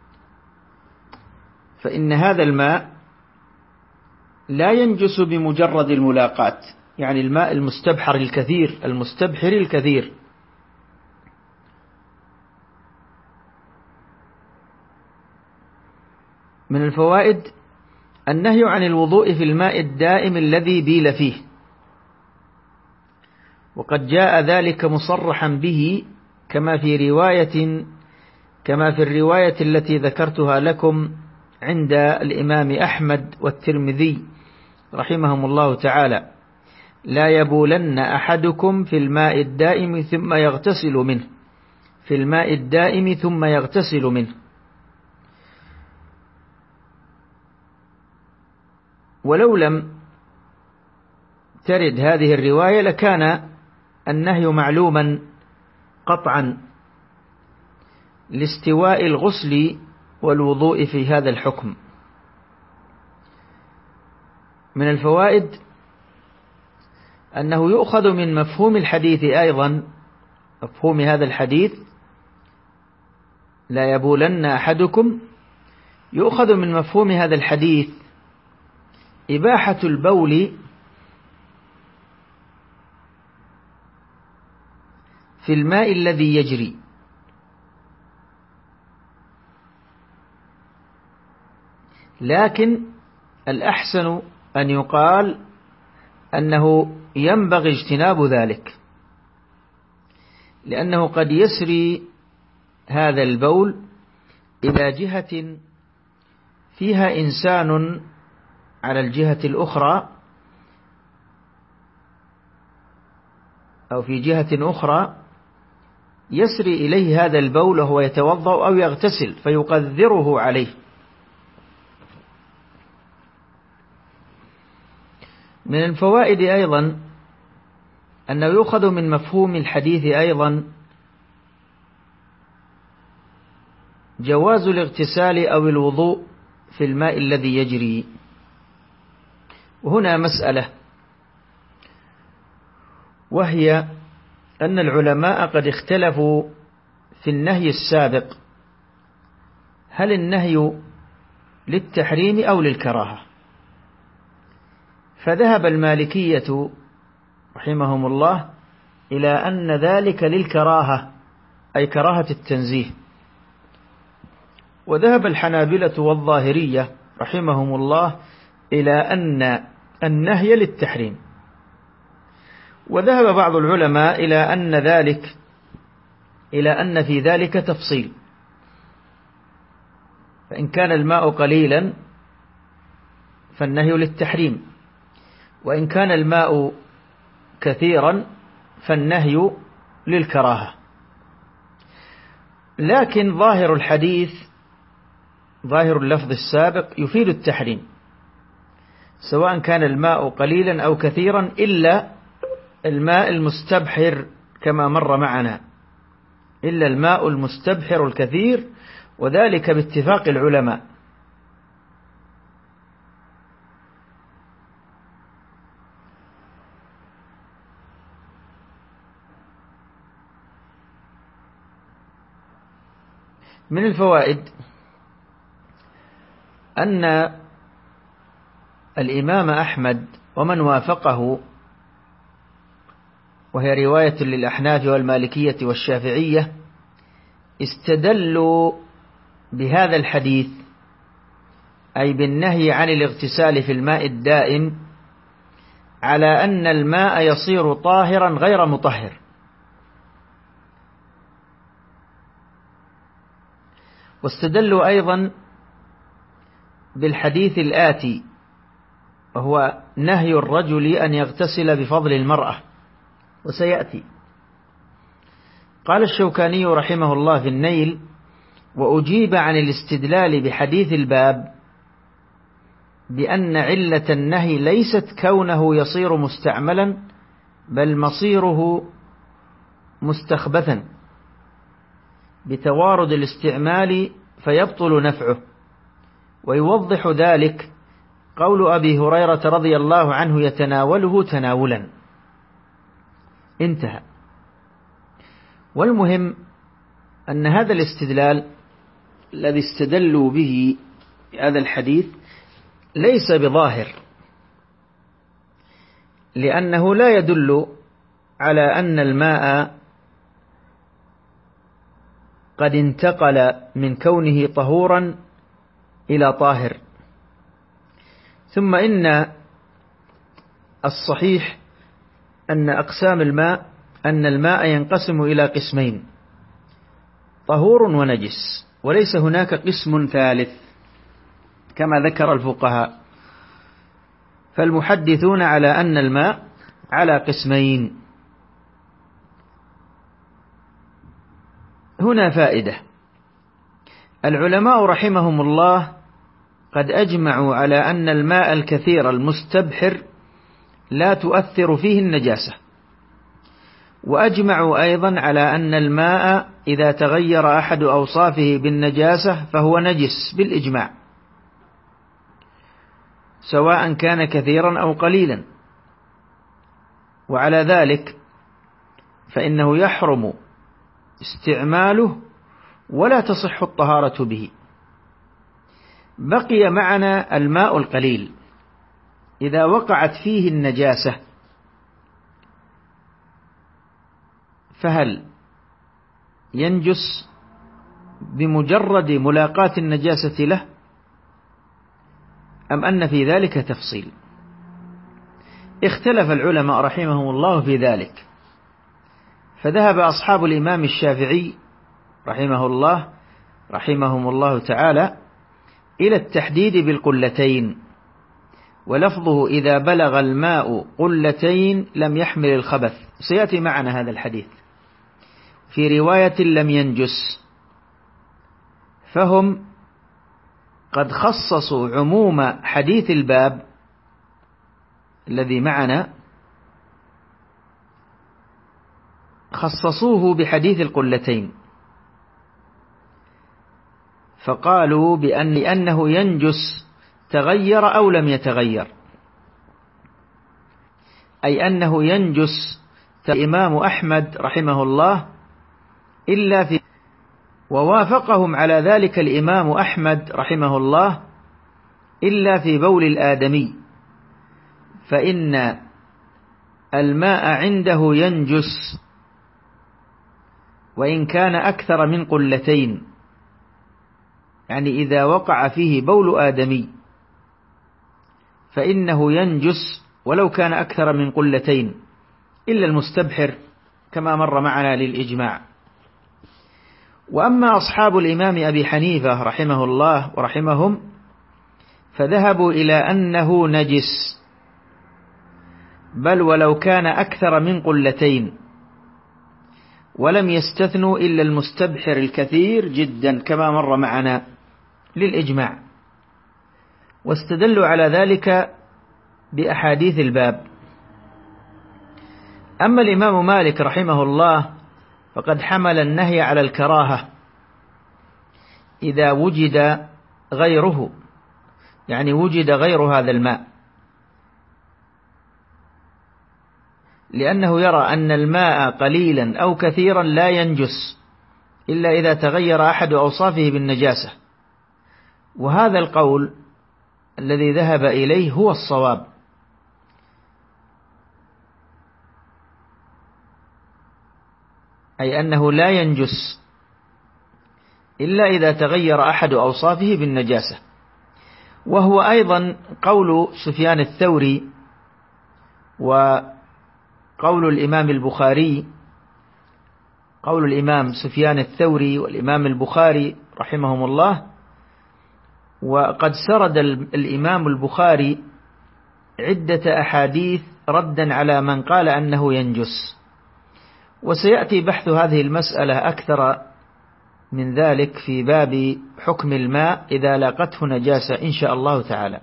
فإن هذا الماء لا ينجس بمجرد الملاقاة، يعني الماء المستبحر الكثير المستبحر الكثير. من الفوائد النهي عن الوضوء في الماء الدائم الذي بيل فيه، وقد جاء ذلك مصرحا به كما في رواية كما في الرواية التي ذكرتها لكم عند الإمام أحمد والترمذي رحمهم الله تعالى: لا يبولن أحدكم في الماء الدائم ثم يغتسل منه في الماء الدائم ثم يغتسل منه. ولو لم ترد هذه الرواية لكان النهي معلوما قطعا لاستواء الغسل والوضوء في هذا الحكم. من الفوائد أنه يؤخذ من مفهوم الحديث أيضا، مفهوم هذا الحديث لا يبولن أحدكم، يؤخذ من مفهوم هذا الحديث إباحة البول في الماء الذي يجري، لكن الأحسن أن يقال أنه ينبغي اجتناب ذلك، لأنه قد يسري هذا البول إلى جهة فيها إنسان على الجهة الأخرى أو في جهة أخرى يسري إليه هذا البول وهو يتوضأ أو يغتسل فيقذره عليه. من الفوائد أيضا أنه يؤخذ من مفهوم الحديث أيضا جواز الاغتسال أو الوضوء في الماء الذي يجري. وهنا مسألة، وهي أن العلماء قد اختلفوا في النهي السابق، هل النهي للتحريم أو للكراهة؟ فذهب المالكية رحمهم الله إلى أن ذلك للكراهة، أي كراهة التنزيه، وذهب الحنابلة والظاهرية رحمهم الله إلى أن النهي للتحريم، وذهب بعض العلماء إلى أن ذلك إلى أن في ذلك تفصيل، فإن كان الماء قليلا فالنهي للتحريم، وإن كان الماء كثيرا فالنهي للكراهة. لكن ظاهر الحديث ظاهر اللفظ السابق يفيد التحريم، سواء كان الماء قليلا أو كثيرا، إلا الماء المستبحر كما مر معنا، إلا الماء المستبحر الكثير، وذلك باتفاق العلماء. من الفوائد أن الإمام أحمد ومن وافقه، وهي رواية للأحناف والمالكية والشافعية، استدلوا بهذا الحديث، أي بالنهي عن الاغتسال في الماء الدائم، على أن الماء يصير طاهرا غير مطهر. واستدلوا أيضا بالحديث الآتي، وهو نهي الرجل أن يغتسل بفضل المرأة، وسيأتي. قال الشوكاني رحمه الله في النيل: وأجيب عن الاستدلال بحديث الباب بأن علة النهي ليست كونه يصير مستعملا، بل مصيره مستخبثا بتوارد الاستعمال فيبطل نفعه. ويوضح ذلك قول أبي هريرة رضي الله عنه: يتناوله تناولا. انتهى. والمهم أن هذا الاستدلال الذي استدلوا به هذا الحديث ليس بظاهر، لأنه لا يدل على أن الماء قد انتقل من كونه طهورا إلى طاهر. ثم إن الصحيح أن أقسام الماء أن الماء ينقسم إلى قسمين: طهور ونجس، وليس هناك قسم ثالث كما ذكر الفقهاء. فالمحدثون على أن الماء على قسمين. هنا فائدة: العلماء رحمهم الله قد أجمعوا على أن الماء الكثير المستبحر لا تؤثر فيه النجاسة، وأجمعوا أيضا على أن الماء إذا تغير أحد أوصافه بالنجاسة فهو نجس بالإجماع، سواء كان كثيرا أو قليلا. وعلى ذلك فإنه يحرم استعماله ولا تصح الطهارة به. بقي معنا الماء القليل، إذا وقعت فيه النجاسة فهل ينجس بمجرد ملاقاة النجاسة له، أم أن في ذلك تفصيل؟ اختلف العلماء رحمهم الله في ذلك، فذهب أصحاب الإمام الشافعي رحمه الله رحمهم الله تعالى إلى التحديد بالقلتين، ولفظه: إذا بلغ الماء قلتين لم يحمل الخبث. سيأتي معنا هذا الحديث. في رواية لم ينجس. فهم قد خصصوا عموم حديث الباب الذي معنا، خصصوه بحديث القلتين، فقالوا بأن لأنه ينجس تغير أو لم يتغير، أي أنه ينجس. الإمام أحمد رحمه الله إلا في ووافقهم على ذلك الإمام أحمد رحمه الله إلا في بول الآدمي، فإن الماء عنده ينجس وإن كان أكثر من قلتين، يعني إذا وقع فيه بول آدمي فإنه ينجس ولو كان أكثر من قلتين، إلا المستبحر كما مر معنا للإجماع. وأما أصحاب الإمام أبي حنيفة رحمه الله ورحمهم فذهبوا إلى أنه نجس، بل ولو كان أكثر من قلتين، ولم يستثنوا إلا المستبحر الكثير جدا كما مر معنا. للإجماع، واستدلوا على ذلك بأحاديث الباب. أما الإمام مالك رحمه الله فقد حمل النهي على الكراهة إذا وجد غيره، يعني وجد غير هذا الماء، لأنه يرى أن الماء قليلا أو كثيرا لا ينجس إلا إذا تغير أحد أوصافه بالنجاسة، وهذا القول الذي ذهب إليه هو الصواب، أي أنه لا ينجس إلا إذا تغير أحد أوصافه بالنجاسة. وهو أيضا قول سفيان الثوري وقول الإمام البخاري، قول الإمام سفيان الثوري والإمام البخاري رحمهم الله. وقد سرد الإمام البخاري عدة أحاديث ردا على من قال أنه ينجس، وسيأتي بحث هذه المسألة أكثر من ذلك في باب حكم الماء إذا لاقته نجاسة إن شاء الله تعالى.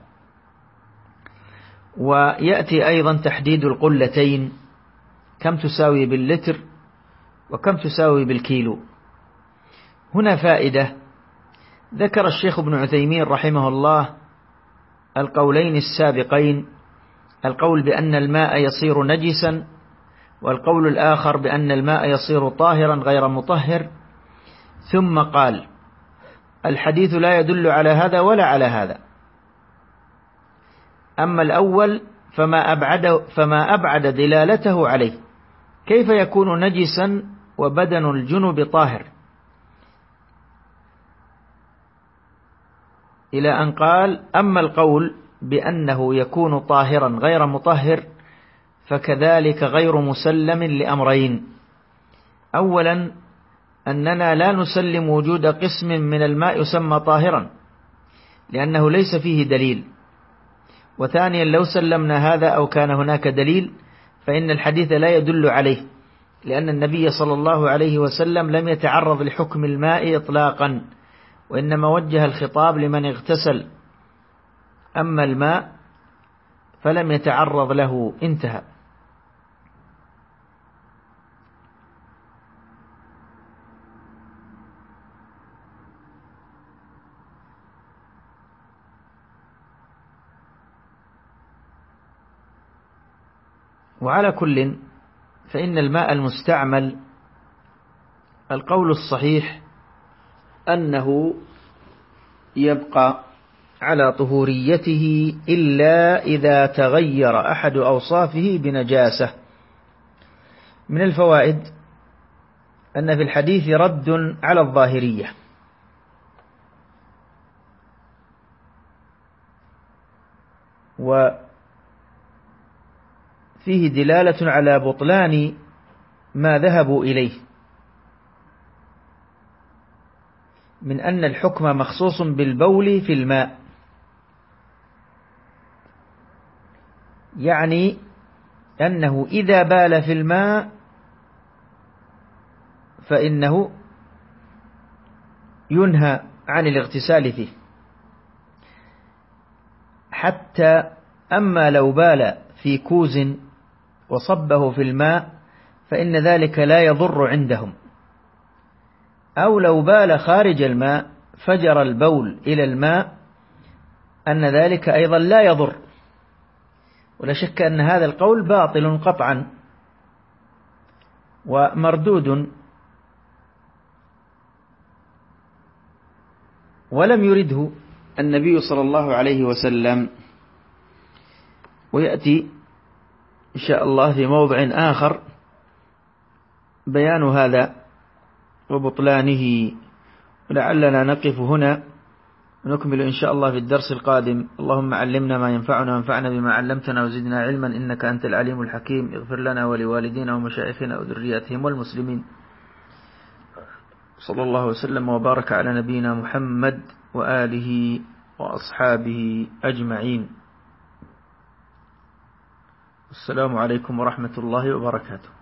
ويأتي أيضا تحديد القلتين، كم تساوي باللتر وكم تساوي بالكيلو. هنا فائدة، ذكر الشيخ ابن عثيمين رحمه الله القولين السابقين، القول بأن الماء يصير نجسا، والقول الآخر بأن الماء يصير طاهرا غير مطهر، ثم قال الحديث لا يدل على هذا ولا على هذا. أما الأول فما أبعد, فما أبعد دلالته عليه، كيف يكون نجسا وبدن الجنب طاهر، إلى أن قال أما القول بأنه يكون طاهرا غير مطهر فكذلك غير مسلم لأمرين: أولا أننا لا نسلم وجود قسم من الماء يسمى طاهرا لأنه ليس فيه دليل، وثانيا لو سلمنا هذا أو كان هناك دليل فإن الحديث لا يدل عليه، لأن النبي صلى الله عليه وسلم لم يتعرض لحكم الماء إطلاقا، وإنما وجه الخطاب لمن اغتسل، أما الماء فلم يتعرض له، انتهى. وعلى كل فإن الماء المستعمل القول الصحيح أنه يبقى على طهوريته إلا إذا تغير أحد أوصافه بنجاسة. من الفوائد أن في الحديث رد على الظاهرية، وفيه دلالة على بطلان ما ذهبوا إليه من أن الحكم مخصوص بالبول في الماء، يعني أنه إذا بال في الماء فإنه ينهى عن الاغتسال فيه، حتى أما لو بال في كوز وصبه في الماء فإن ذلك لا يضر عندهم، أو لو بال خارج الماء فجر البول إلى الماء أن ذلك أيضا لا يضر، ولا شك أن هذا القول باطل قطعا ومردود، ولم يرده النبي صلى الله عليه وسلم. ويأتي إن شاء الله في موضع آخر بيان هذا وبطلانه، ولعلنا نقف هنا ونكمل إن شاء الله في الدرس القادم. اللهم علمنا ما ينفعنا وانفعنا بما علمتنا وزدنا علما إنك أنت العليم الحكيم. اغفر لنا ولوالدينا ومشايخنا وذرياتهم والمسلمين. صلى الله وسلم وبارك على نبينا محمد وآله وأصحابه أجمعين. السلام عليكم ورحمة الله وبركاته.